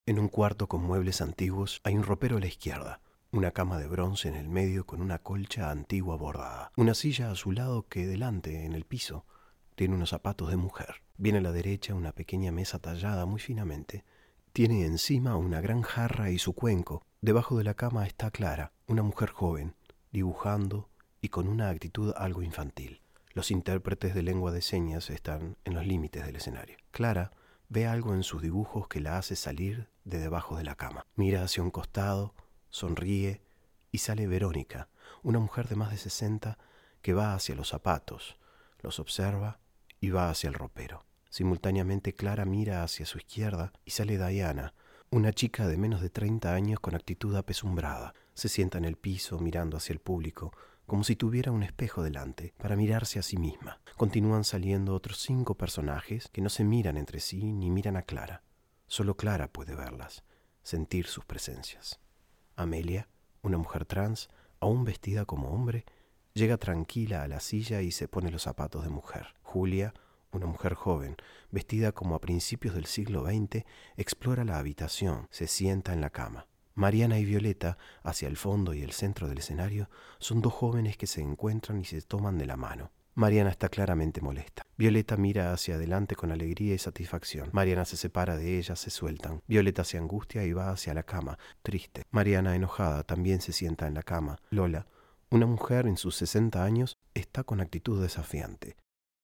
En un cuarto con muebles antiguos hay un ropero a la izquierda, una cama de bronce en el medio con una colcha antigua bordada, una silla a su lado que delante, en el piso, tiene unos zapatos de mujer. Viene a la derecha una pequeña mesa tallada muy finamente. Tiene encima una gran jarra y su cuenco. Debajo de la cama está Clara, una mujer joven, dibujando y con una actitud algo infantil. Los intérpretes de lengua de señas están en los límites del escenario. Clara ve algo en sus dibujos que la hace salir de debajo de la cama. Mira hacia un costado, sonríe y sale Verónica, una mujer de más de 60 que va hacia los zapatos, los observa y va hacia el ropero. Simultáneamente Clara mira hacia su izquierda y sale Diana, una chica de menos de 30 años con actitud apesumbrada. Se sienta en el piso mirando hacia el público, como si tuviera un espejo delante, para mirarse a sí misma. Continúan saliendo otros 5 personajes que no se miran entre sí ni miran a Clara. Solo Clara puede verlas, sentir sus presencias. Amelia, una mujer trans, aún vestida como hombre, llega tranquila a la silla y se pone los zapatos de mujer. Julia, una mujer joven, vestida como a principios del siglo XX, explora la habitación, se sienta en la cama. Mariana y Violeta, hacia el fondo y el centro del escenario, son 2 jóvenes que se encuentran y se toman de la mano. Mariana está claramente molesta. Violeta mira hacia adelante con alegría y satisfacción. Mariana se separa de ella, se sueltan. Violeta se angustia y va hacia la cama, triste. Mariana, enojada, también se sienta en la cama. Lola, una mujer en sus 60 años, está con actitud desafiante.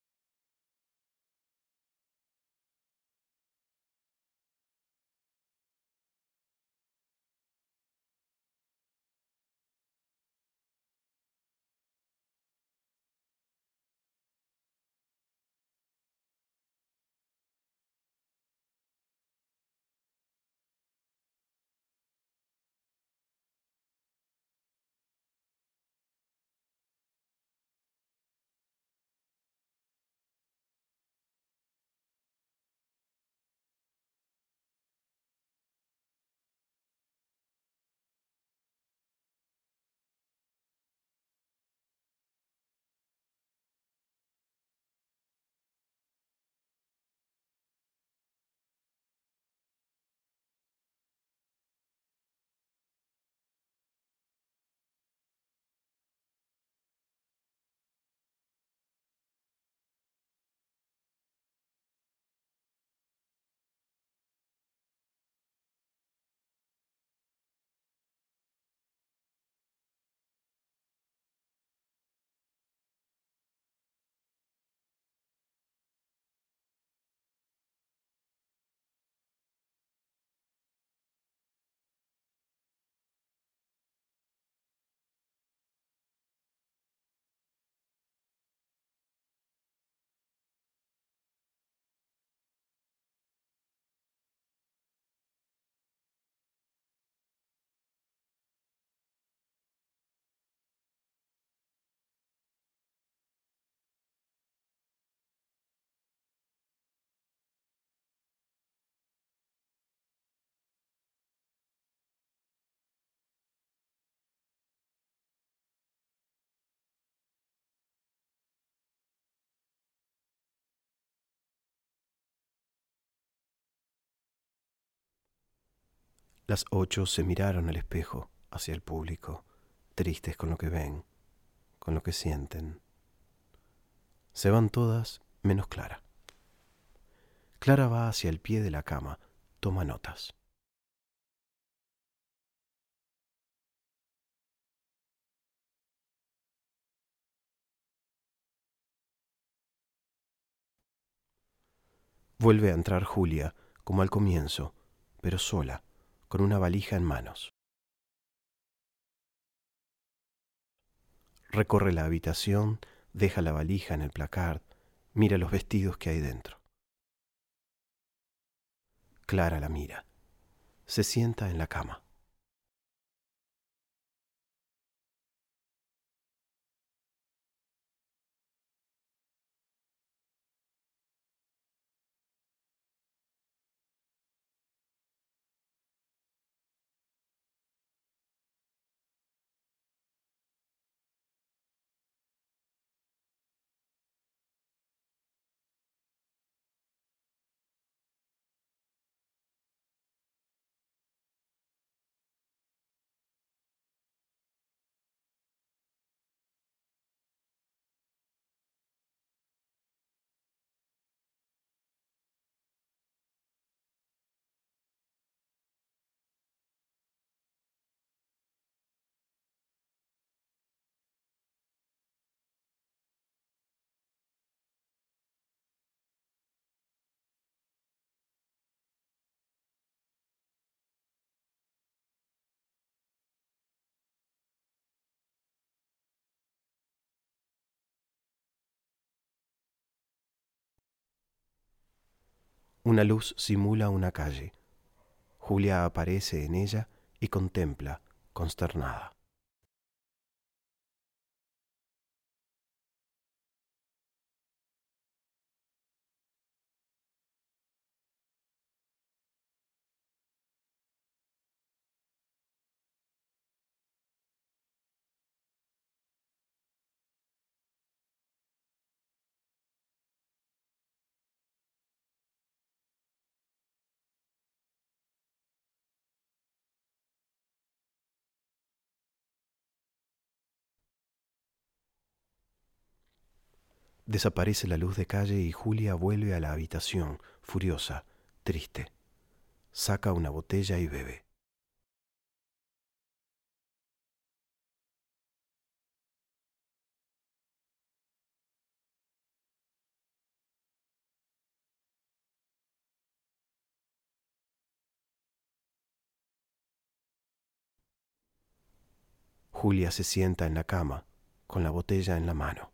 Las 8 se miraron al espejo, hacia el público, tristes con lo que ven, con lo que sienten. Se van todas menos Clara. Clara va hacia el pie de la cama, toma notas. Vuelve a entrar Julia, como al comienzo, pero sola, con una valija en manos. Recorre la habitación, deja la valija en el placard, mira los vestidos que hay dentro. Clara la mira. Se sienta en la cama. Una luz simula una calle. Julia aparece en ella y contempla, consternada. Desaparece la luz de calle y Julia vuelve a la habitación, furiosa, triste. Saca una botella y bebe. Julia se sienta en la cama, con la botella en la mano.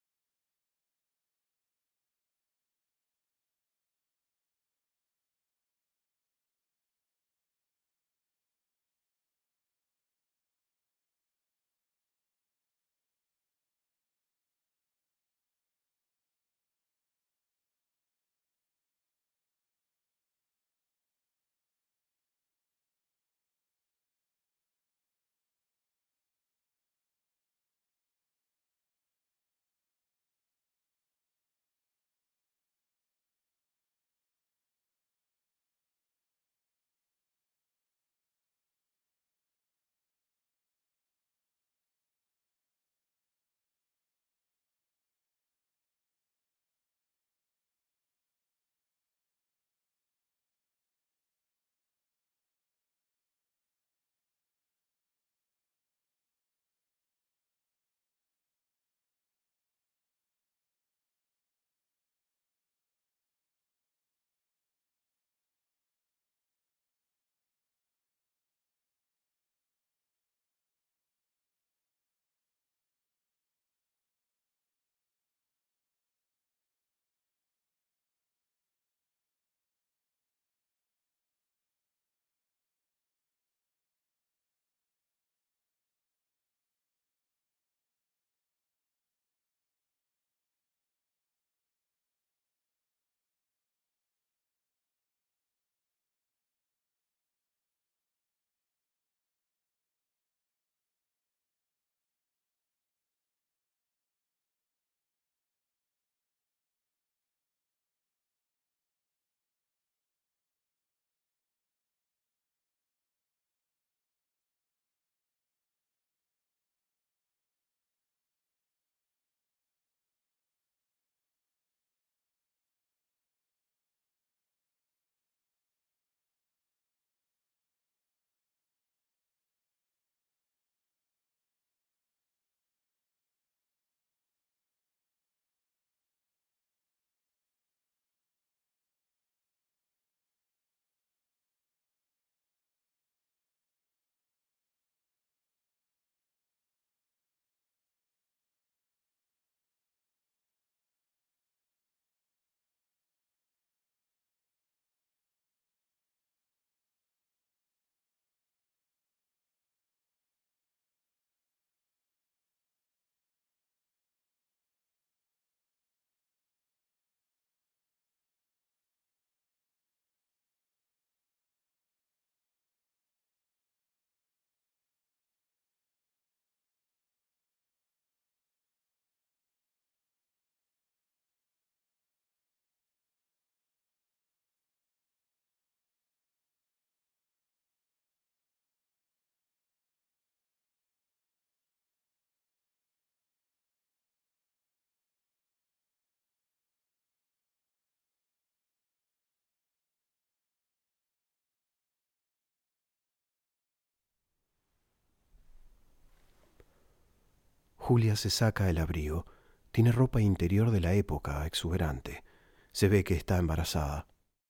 Julia se saca el abrigo. Tiene ropa interior de la época, exuberante. Se ve que está embarazada.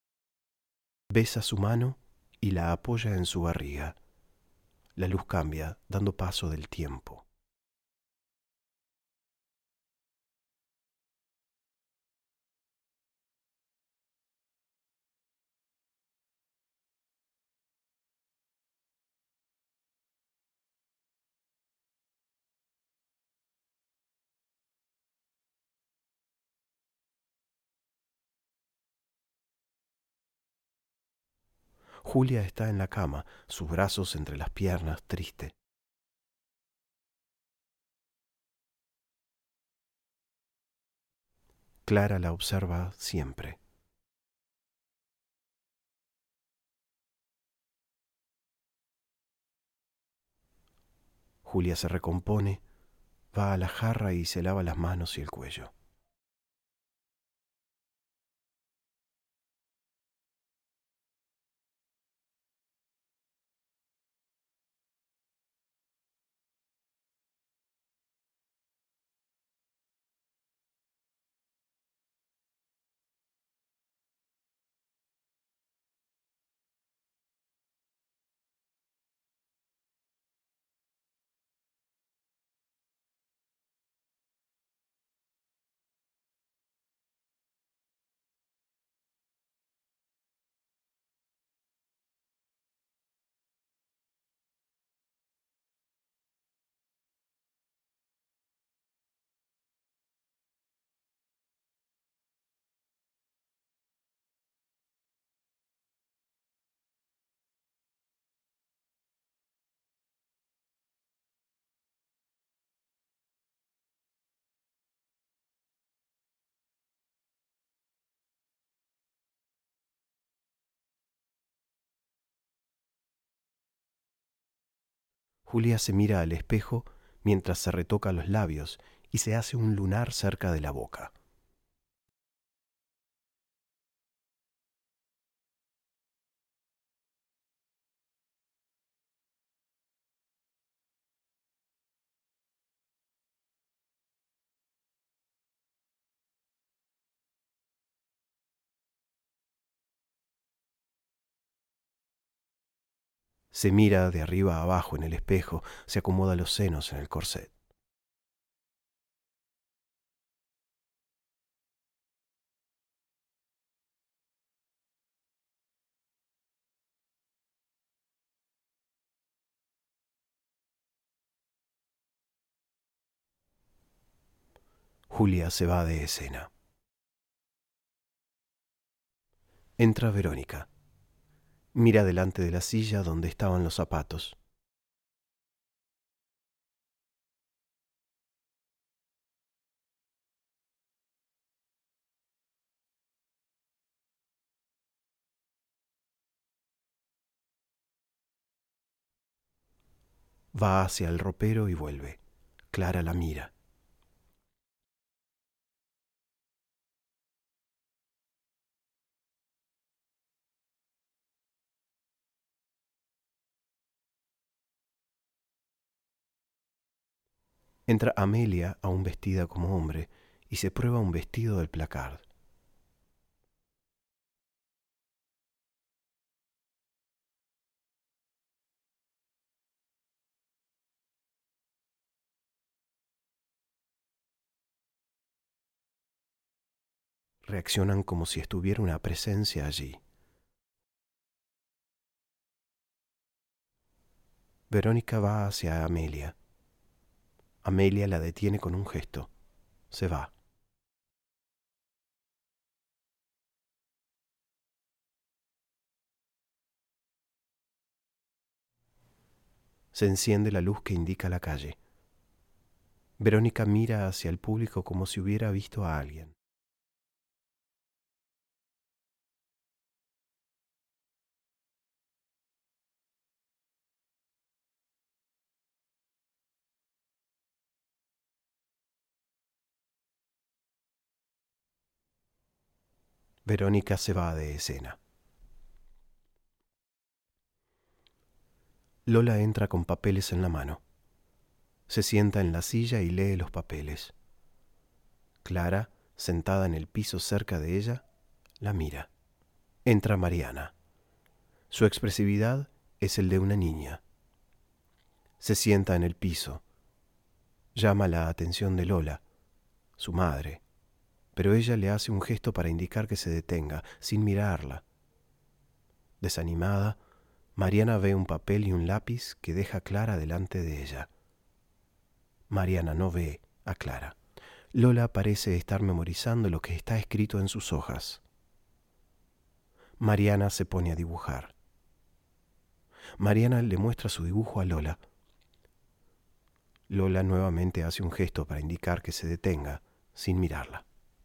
Besa su mano y la apoya en su barriga. La luz cambia, dando paso del tiempo. Julia está en la cama, sus brazos entre las piernas, triste. Clara la observa siempre. Julia se recompone, va a la jarra y se lava las manos y el cuello. Julia se mira al espejo mientras se retoca los labios y se hace un lunar cerca de la boca. Se mira de arriba a abajo en el espejo, se acomoda los senos en el corset. Julia se va de escena. Entra Verónica. Mira delante de la silla donde estaban los zapatos. Va hacia el ropero y vuelve. Clara la mira. Entra Amelia, aún vestida como hombre, y se prueba un vestido del placard. Reaccionan como si estuviera una presencia allí. Verónica va hacia Amelia. Amelia la detiene con un gesto. Se va. Se enciende la luz que indica la calle. Verónica mira hacia el público como si hubiera visto a alguien. Verónica se va de escena. Lola entra con papeles en la mano. Se sienta en la silla y lee los papeles. Clara, sentada en el piso cerca de ella, la mira. Entra Mariana. Su expresividad es el de una niña. Se sienta en el piso. Llama la atención de Lola, su madre, pero ella le hace un gesto para indicar que se detenga, sin mirarla. Desanimada, Mariana ve un papel y un lápiz que deja Clara delante de ella. Mariana no ve a Clara. Lola parece estar memorizando lo que está escrito en sus hojas. Mariana se pone a dibujar. Mariana le muestra su dibujo a Lola. Lola nuevamente hace un gesto para indicar que se detenga, sin mirarla.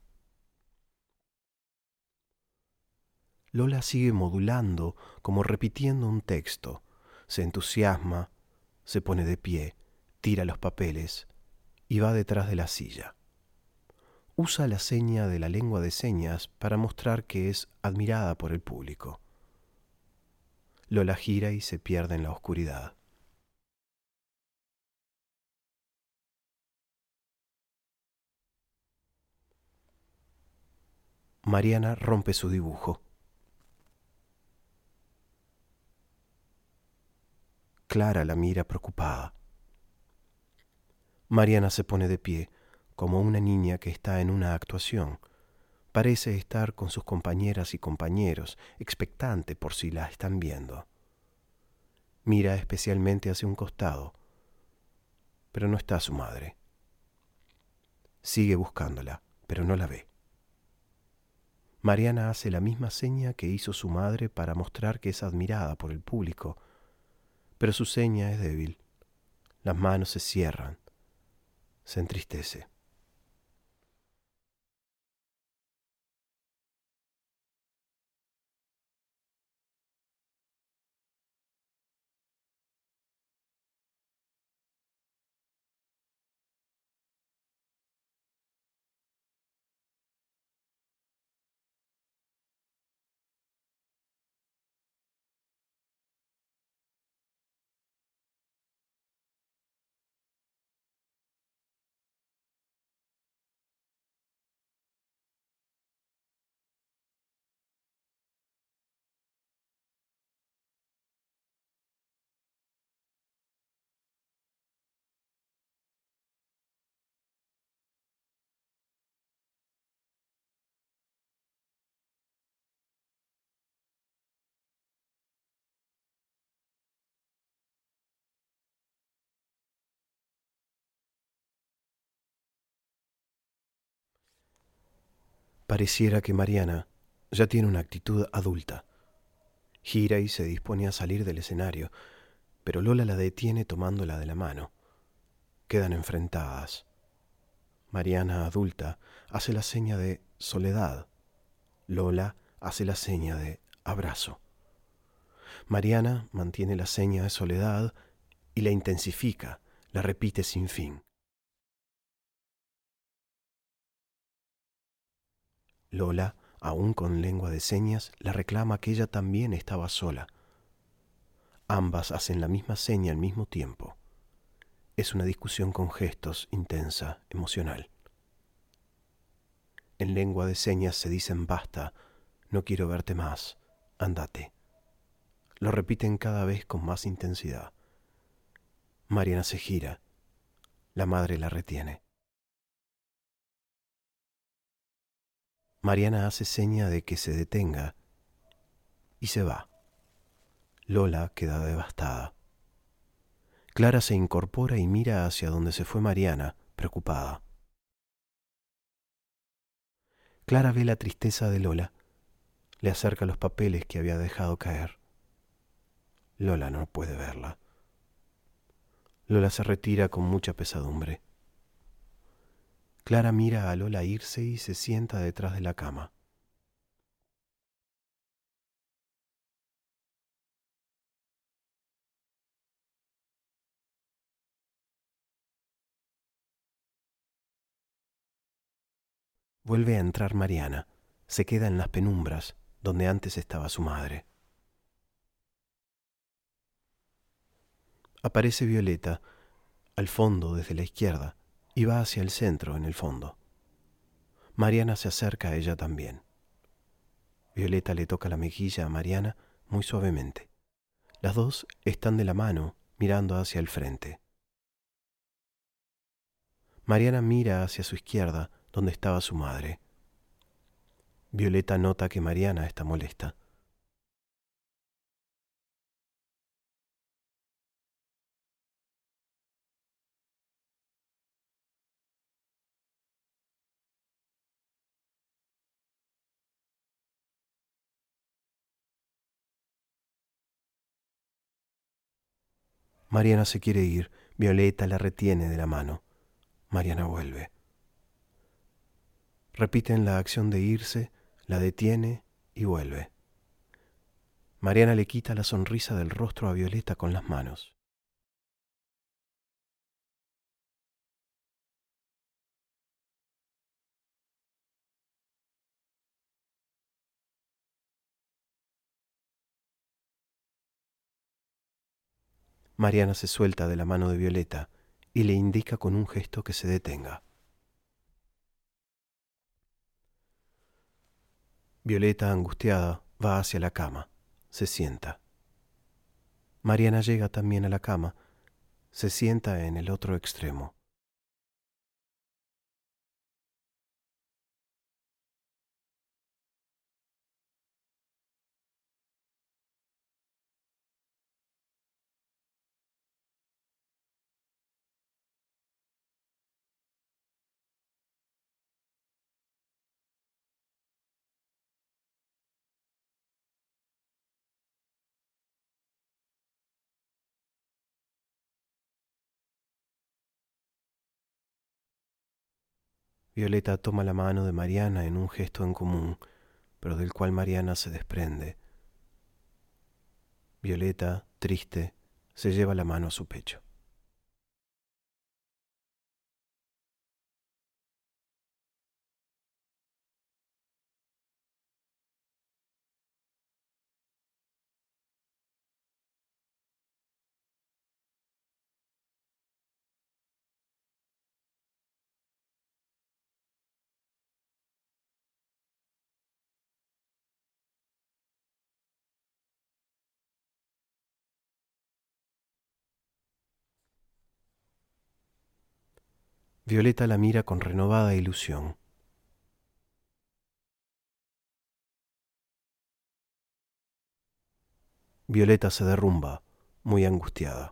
Lola sigue modulando, como repitiendo un texto. Se entusiasma, se pone de pie, tira los papeles y va detrás de la silla. Usa la seña de la lengua de señas para mostrar que es admirada por el público. Lola gira y se pierde en la oscuridad. Mariana rompe su dibujo. Clara la mira preocupada. Mariana se pone de pie, como una niña que está en una actuación. Parece estar con sus compañeras y compañeros, expectante por si la están viendo. Mira especialmente hacia un costado, pero no está su madre. Sigue buscándola, pero no la ve. Mariana hace la misma seña que hizo su madre para mostrar que es admirada por el público, pero su seña es débil. Las manos se cierran. Se entristece. Pareciera que Mariana ya tiene una actitud adulta. Gira y se dispone a salir del escenario, pero Lola la detiene tomándola de la mano. Quedan enfrentadas. Mariana, adulta, hace la seña de soledad. Lola hace la seña de abrazo. Mariana mantiene la seña de soledad y la intensifica, la repite sin fin. Lola, aún con lengua de señas, la reclama que ella también estaba sola. Ambas hacen la misma seña al mismo tiempo. Es una discusión con gestos, intensa, emocional. En lengua de señas se dicen basta, no quiero verte más, andate. Lo repiten cada vez con más intensidad. Mariana se gira. La madre la retiene. Mariana hace seña de que se detenga y se va. Lola queda devastada. Clara se incorpora y mira hacia donde se fue Mariana, preocupada. Clara ve la tristeza de Lola. Le acerca los papeles que había dejado caer. Lola no puede verla. Lola se retira con mucha pesadumbre. Clara mira a Lola irse y se sienta detrás de la cama. Vuelve a entrar Mariana. Se queda en las penumbras, donde antes estaba su madre. Aparece Violeta, al fondo desde la izquierda, y va hacia el centro en el fondo. Mariana se acerca a ella también. Violeta le toca la mejilla a Mariana muy suavemente. Las dos están de la mano, mirando hacia el frente. Mariana mira hacia su izquierda, donde estaba su madre. Violeta nota que Mariana está molesta. Mariana se quiere ir. Violeta la retiene de la mano. Mariana vuelve. Repiten la acción de irse, la detiene y vuelve. Mariana le quita la sonrisa del rostro a Violeta con las manos. Mariana se suelta de la mano de Violeta y le indica con un gesto que se detenga. Violeta, angustiada, va hacia la cama. Se sienta. Mariana llega también a la cama. Se sienta en el otro extremo. Violeta toma la mano de Mariana en un gesto en común, pero del cual Mariana se desprende. Violeta, triste, se lleva la mano a su pecho. Violeta la mira con renovada ilusión. Violeta se derrumba, muy angustiada.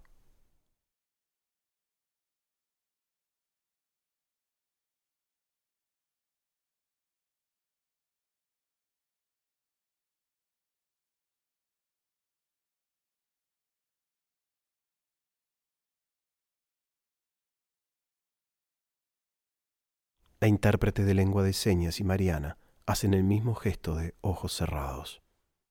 La intérprete de lengua de señas y Mariana hacen el mismo gesto de ojos cerrados.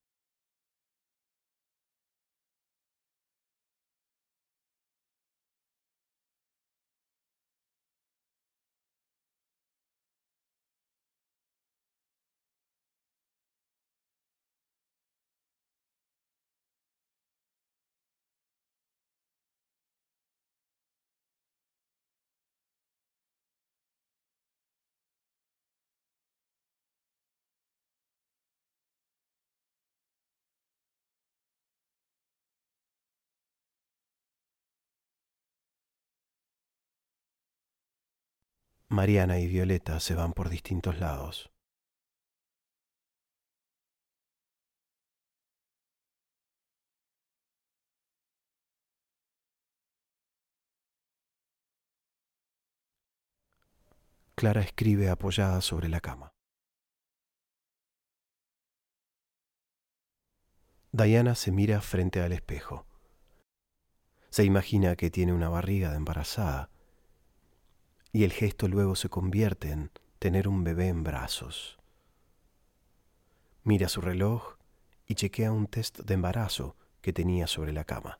Mariana y Violeta se van por distintos lados. Clara escribe apoyada sobre la cama. Diana se mira frente al espejo. Se imagina que tiene una barriga de embarazada y el gesto luego se convierte en tener un bebé en brazos. Mira su reloj y chequea un test de embarazo que tenía sobre la cama.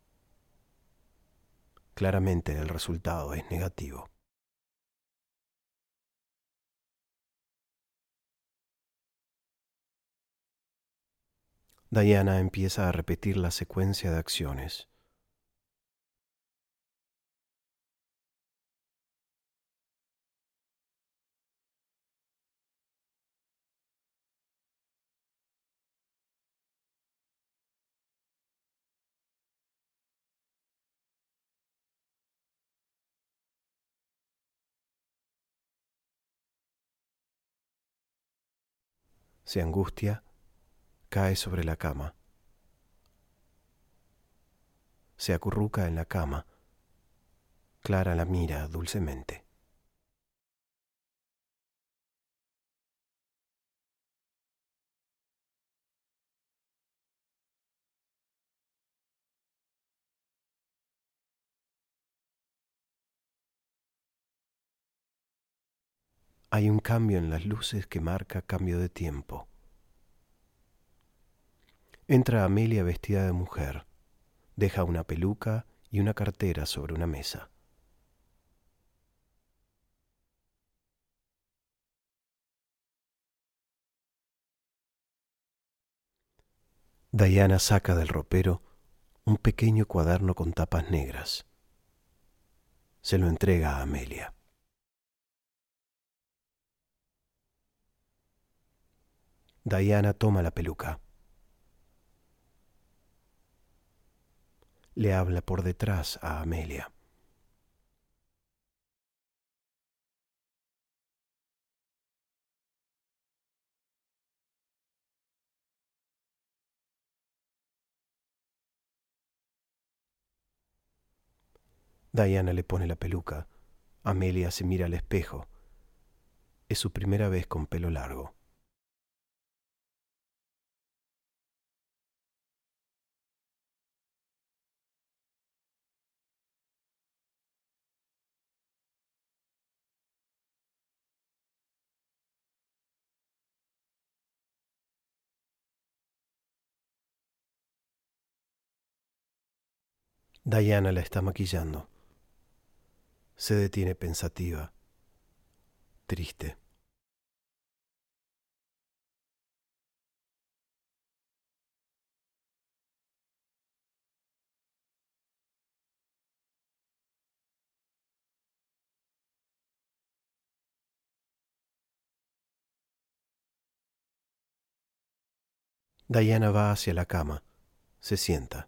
Claramente el resultado es negativo. Diana empieza a repetir la secuencia de acciones. Se angustia, cae sobre la cama. Se acurruca en la cama. Clara la mira dulcemente. Hay un cambio en las luces que marca cambio de tiempo. Entra Amelia vestida de mujer. Deja una peluca y una cartera sobre una mesa. Diana saca del ropero un pequeño cuaderno con tapas negras. Se lo entrega a Amelia. Diana toma la peluca. Le habla por detrás a Amelia. Diana le pone la peluca. Amelia se mira al espejo. Es su primera vez con pelo largo. Diana la está maquillando. Se detiene pensativa, triste. Diana va hacia la cama. Se sienta.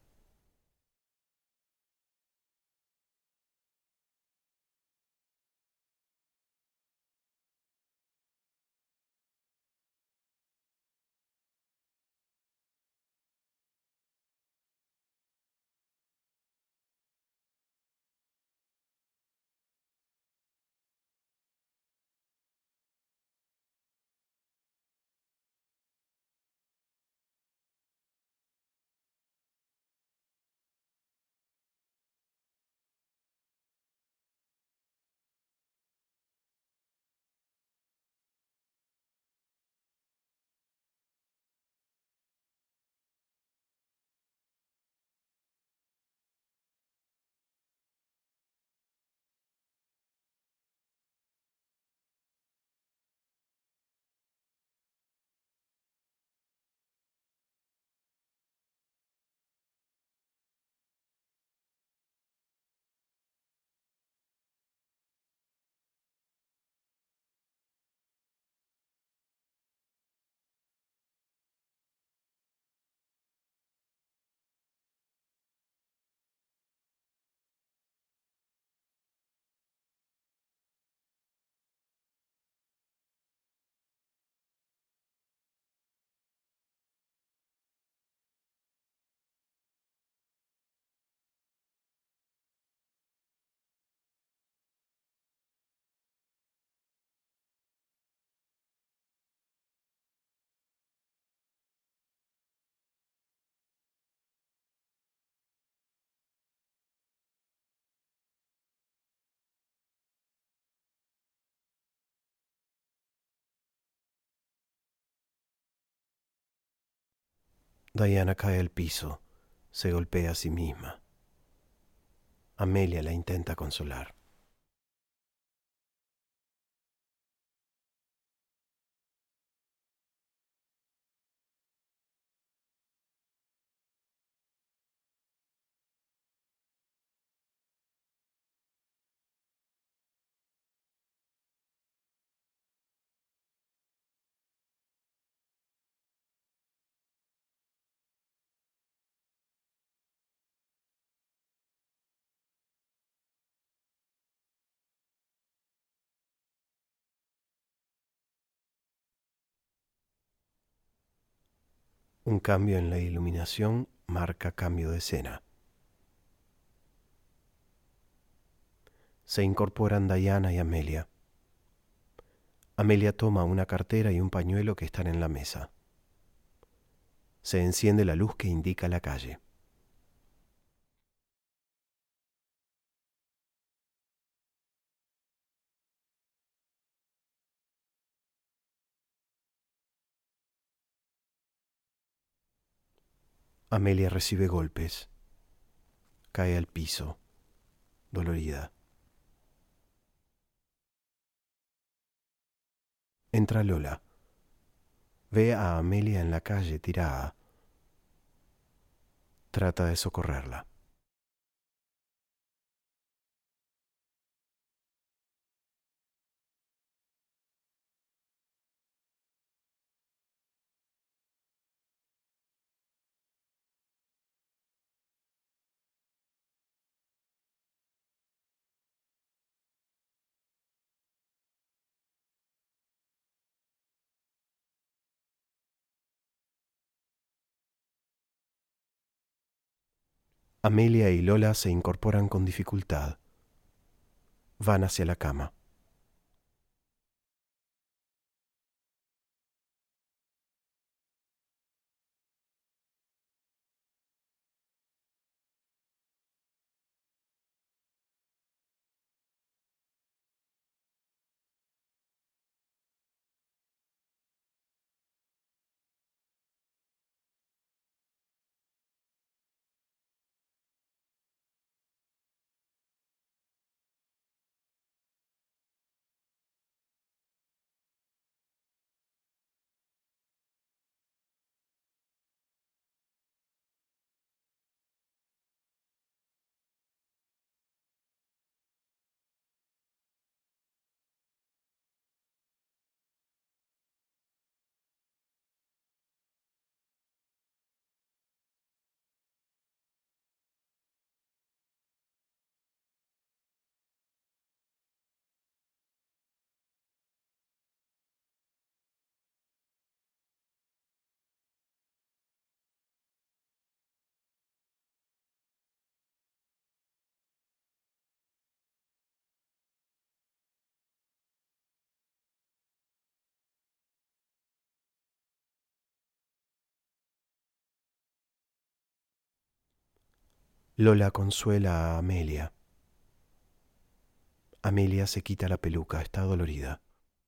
Diana cae al piso. Se golpea a sí misma. Amelia la intenta consolar. Un cambio en la iluminación marca cambio de escena. Se incorporan Diana y Amelia. Amelia toma una cartera y un pañuelo que están en la mesa. Se enciende la luz que indica la calle. Amelia recibe golpes, cae al piso, dolorida. Entra Lola. Ve a Amelia en la calle tirada. Trata de socorrerla. Amelia y Lola se incorporan con dificultad. Van hacia la cama. Lola consuela a Amelia. Amelia se quita la peluca, está dolorida.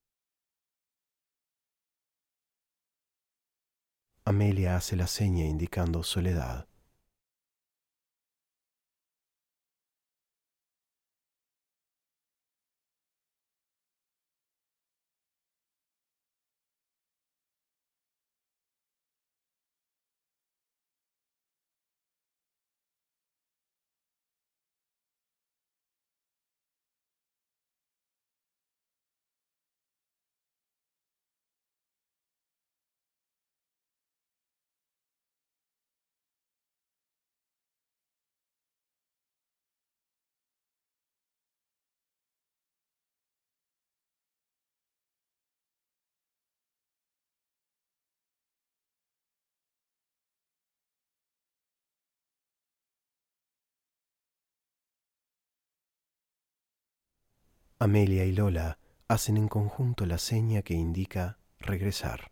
Amelia hace la seña indicando soledad. Amelia y Lola hacen en conjunto la seña que indica regresar.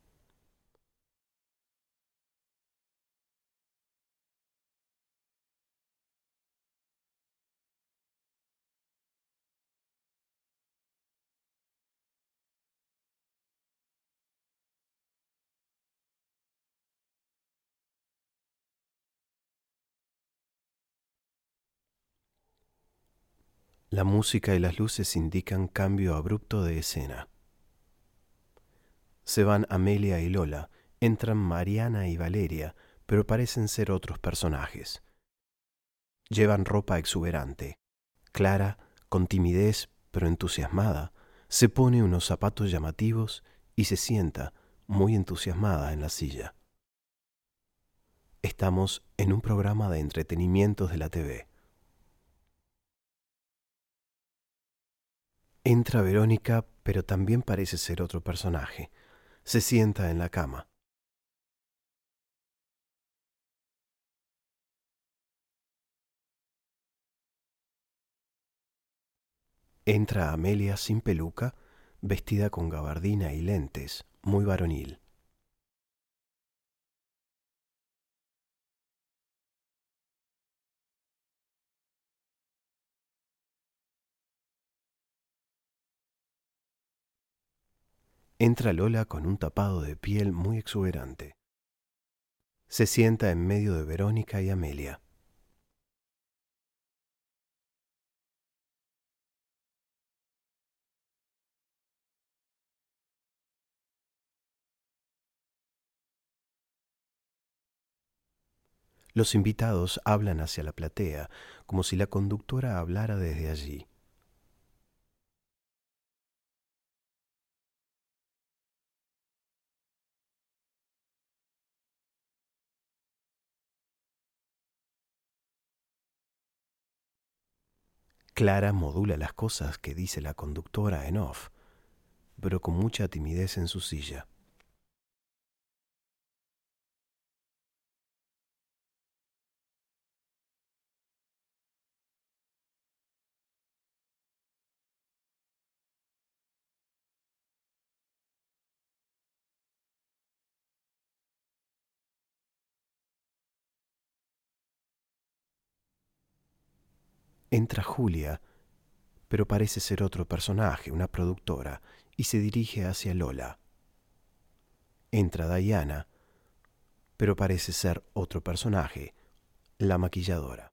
La música y las luces indican cambio abrupto de escena. Se van Amelia y Lola, entran Mariana y Valeria, pero parecen ser otros personajes. Llevan ropa exuberante. Clara, con timidez pero entusiasmada, se pone unos zapatos llamativos y se sienta, muy entusiasmada, en la silla. Estamos en un programa de entretenimientos de la TV. Entra Verónica, pero también parece ser otro personaje. Se sienta en la cama. Entra Amelia sin peluca, vestida con gabardina y lentes, muy varonil. Entra Lola con un tapado de piel muy exuberante. Se sienta en medio de Verónica y Amelia. Los invitados hablan hacia la platea, como si la conductora hablara desde allí. Clara modula las cosas que dice la conductora en off, pero con mucha timidez en su silla. Entra Julia, pero parece ser otro personaje, una productora, y se dirige hacia Lola. Entra Diana, pero parece ser otro personaje, la maquilladora.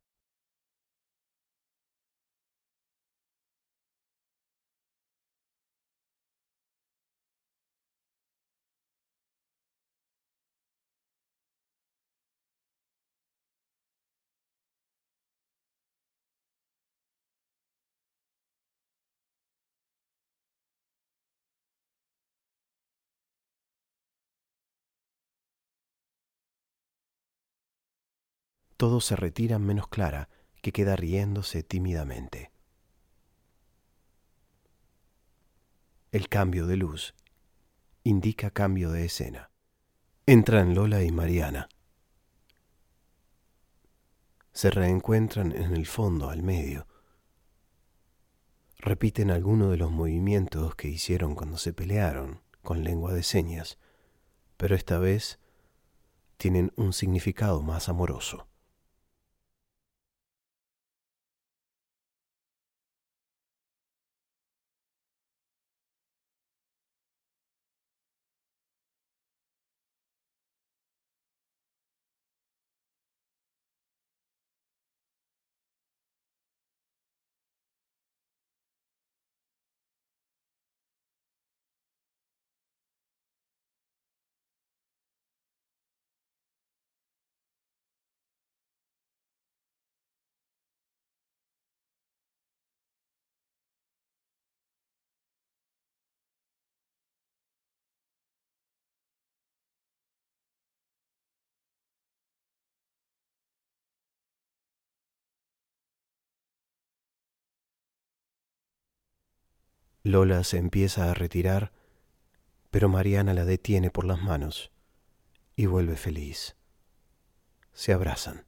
Todos se retiran menos Clara, que queda riéndose tímidamente. El cambio de luz indica cambio de escena. Entran Lola y Mariana. Se reencuentran en el fondo, al medio. Repiten algunos de los movimientos que hicieron cuando se pelearon, con lengua de señas, pero esta vez tienen un significado más amoroso. Lola se empieza a retirar, pero Mariana la detiene por las manos y vuelve feliz. Se abrazan.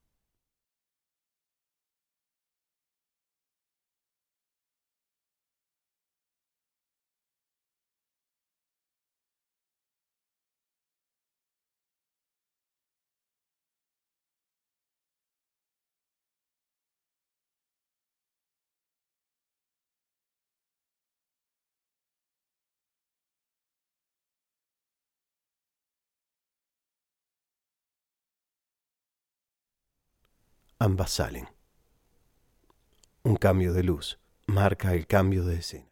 Ambas salen. Un cambio de luz marca el cambio de escena.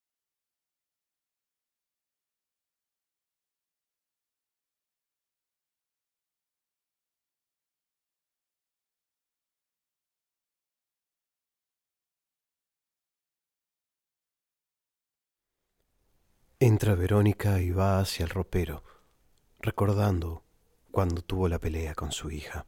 Entra Verónica y va hacia el ropero, recordando cuando tuvo la pelea con su hija.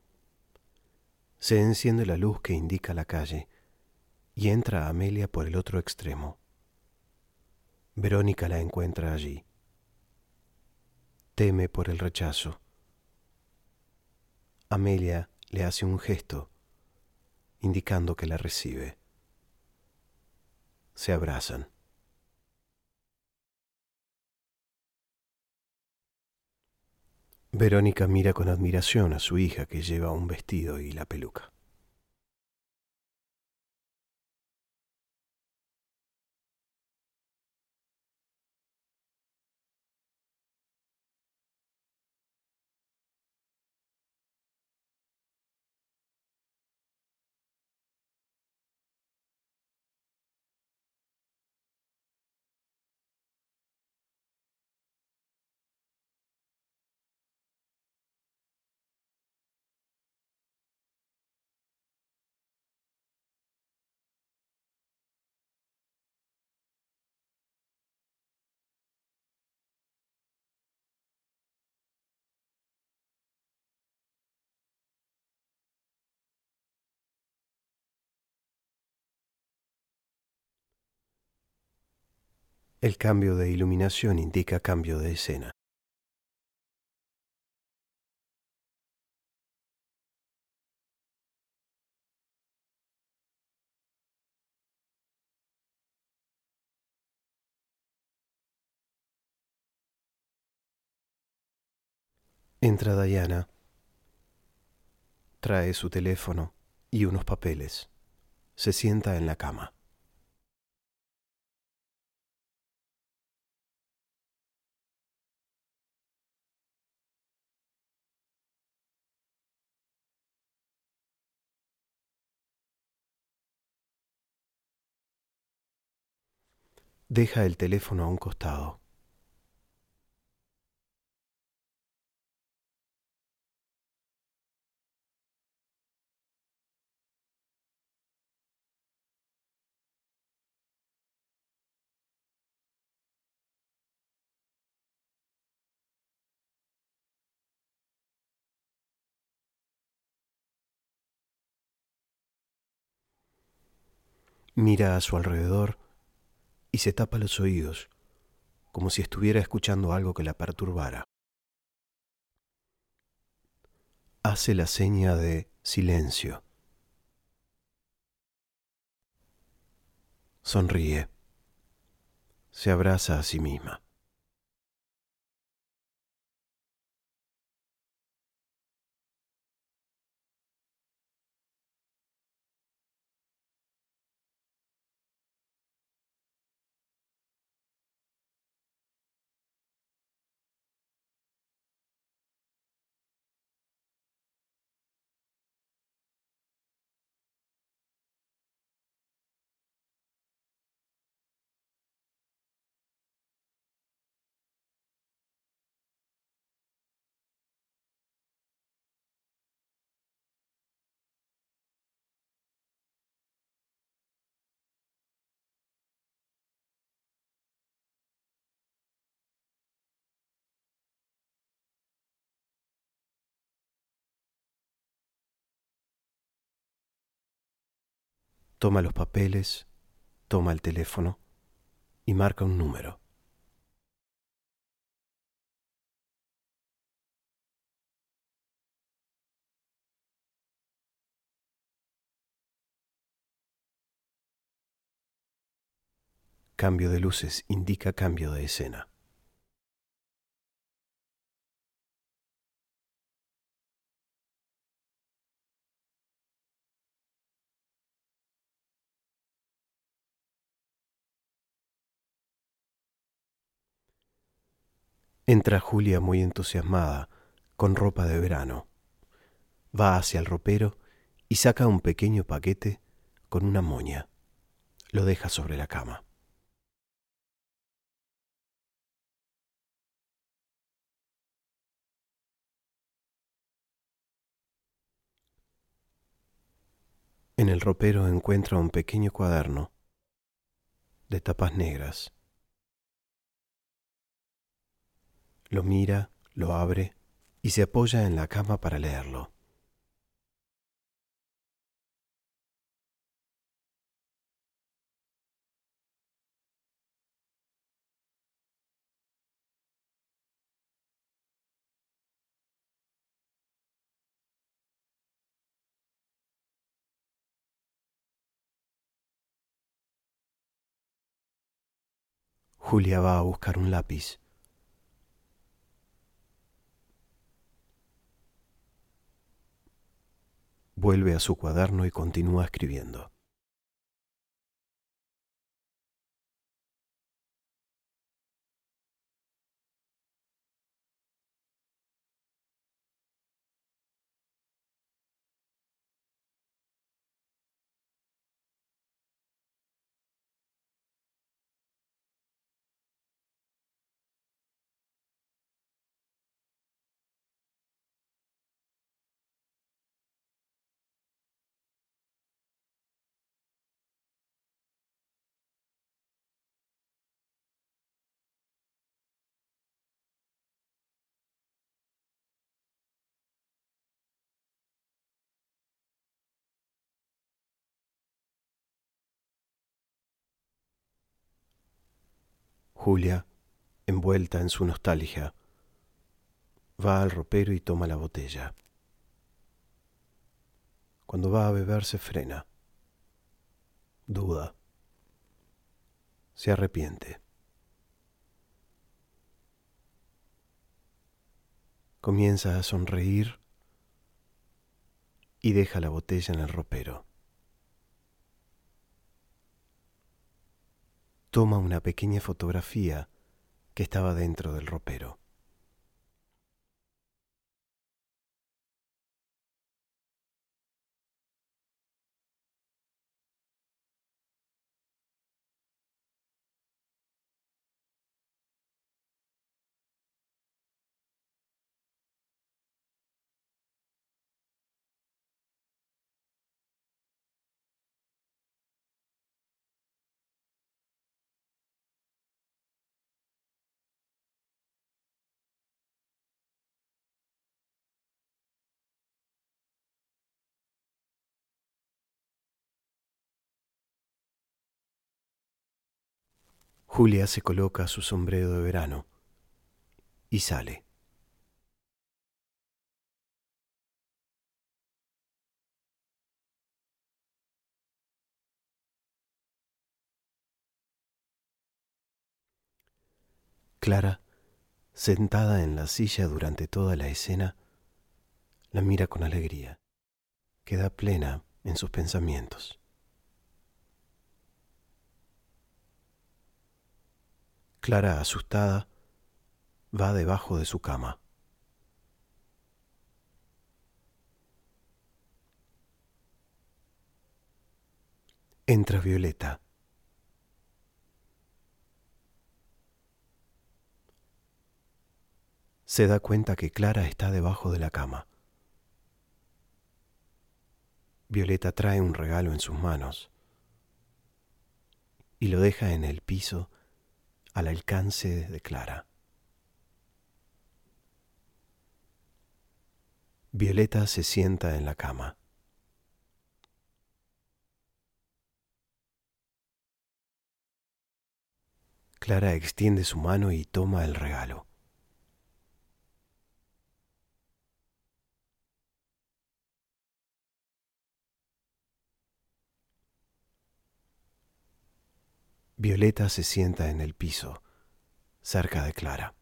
Se enciende la luz que indica la calle y entra Amelia por el otro extremo. Verónica la encuentra allí. Teme por el rechazo. Amelia le hace un gesto indicando que la recibe. Se abrazan. Verónica mira con admiración a su hija que lleva un vestido y la peluca. El cambio de iluminación indica cambio de escena. Entra Diana, trae su teléfono y unos papeles. Se sienta en la cama. Deja el teléfono a un costado. Mira a su alrededor y se tapa los oídos, como si estuviera escuchando algo que la perturbara. Hace la seña de silencio. Sonríe. Se abraza a sí misma. Toma los papeles, toma el teléfono y marca un número. Cambio de luces indica cambio de escena. Entra Julia muy entusiasmada, con ropa de verano. Va hacia el ropero y saca un pequeño paquete con una moña. Lo deja sobre la cama. En el ropero encuentra un pequeño cuaderno de tapas negras. Lo mira, lo abre y se apoya en la cama para leerlo. Julia va a buscar un lápiz. Vuelve a su cuaderno y continúa escribiendo. Julia, envuelta en su nostalgia, va al ropero y toma la botella. Cuando va a beber se frena, duda, se arrepiente. Comienza a sonreír y deja la botella en el ropero. Toma una pequeña fotografía que estaba dentro del ropero. Julia se coloca su sombrero de verano y sale. Clara, sentada en la silla durante toda la escena, la mira con alegría. Queda plena en sus pensamientos. Clara, asustada, va debajo de su cama. Entra Violeta. Se da cuenta que Clara está debajo de la cama. Violeta trae un regalo en sus manos y lo deja en el piso al alcance de Clara. Violeta se sienta en la cama. Clara extiende su mano y toma el regalo. Violeta se sienta en el piso, cerca de Clara.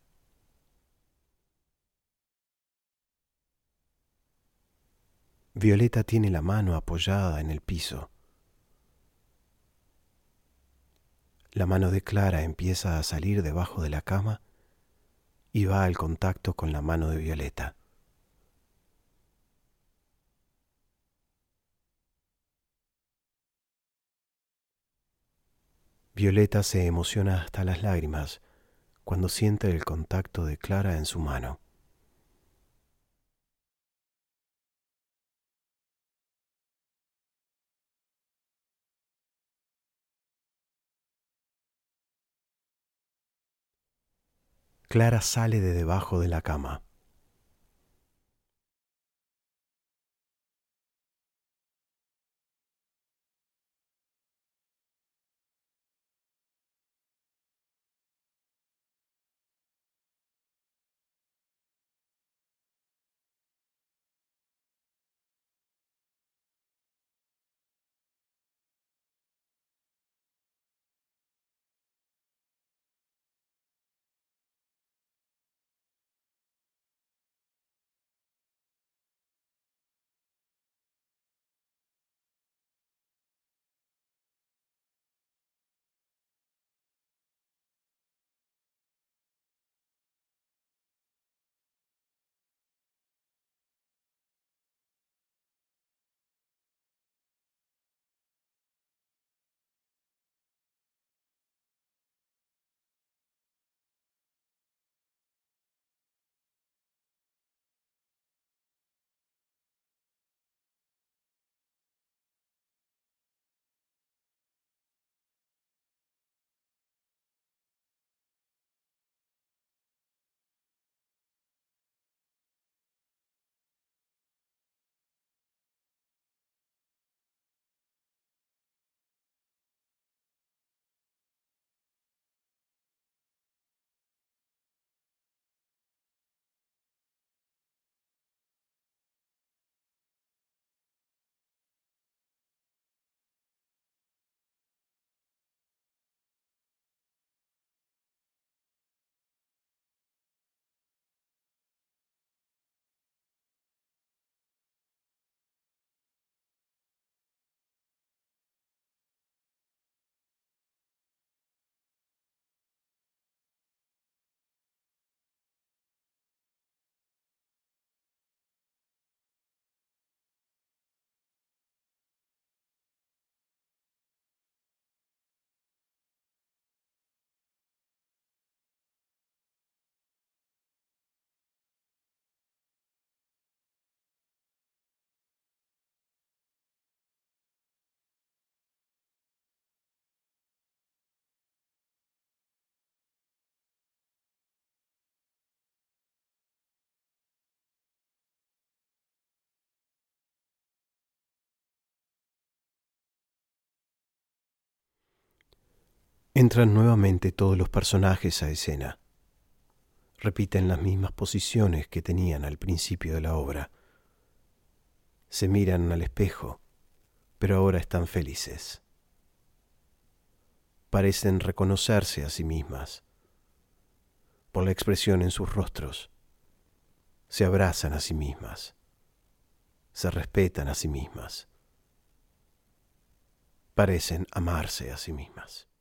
Violeta tiene la mano apoyada en el piso. La mano de Clara empieza a salir debajo de la cama y va al contacto con la mano de Violeta. Violeta se emociona hasta las lágrimas cuando siente el contacto de Clara en su mano. Clara sale de debajo de la cama. Entran nuevamente todos los personajes a escena. Repiten las mismas posiciones que tenían al principio de la obra. Se miran al espejo, pero ahora están felices. Parecen reconocerse a sí mismas por la expresión en sus rostros. Se abrazan a sí mismas. Se respetan a sí mismas. Parecen amarse a sí mismas.